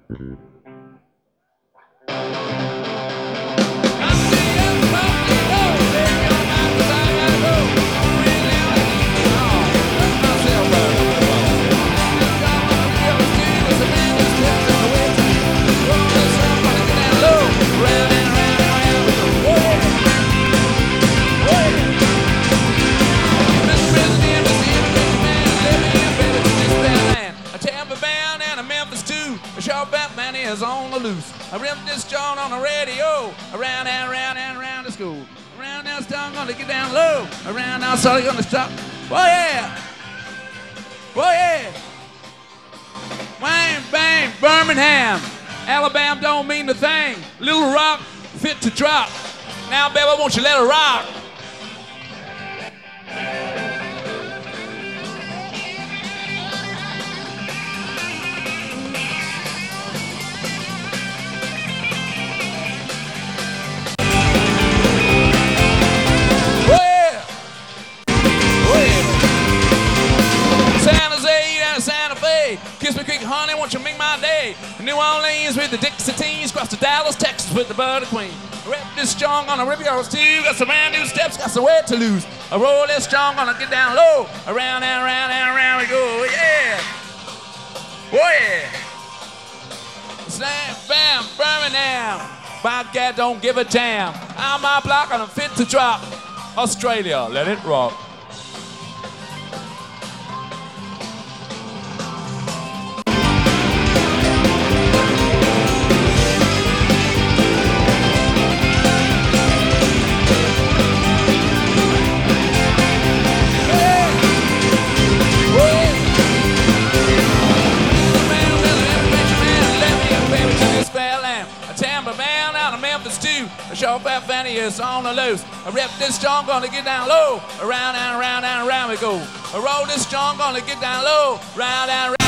Batman is on the loose. I ripped this joint on the radio. Around and around and around the school. Around now, I'm gonna get down low. Around now, so gonna stop. Oh yeah! Oh yeah! Wham, bang, Birmingham. Alabama don't mean a thing. Little Rock fit to drop. Now, baby, won't you let her rock? Kiss me quick, honey, won't you make my day? New Orleans with the Dixie Teens, cross to Dallas, Texas with the Butter Queen. Rep this strong on the Riviera too, got some brand new steps, got some weight to lose. I roll this strong, gonna get down low. Around and around and around we go, yeah. Oh yeah. Slam, bam, Birmingham. By God, don't give a damn. I'm my block and I'm fit to drop. Australia, let it rock. Short fat fanny is on the loose. I rep this strong, gonna get down low. Around and around and around we go. I roll this strong, gonna get down low. Round and round.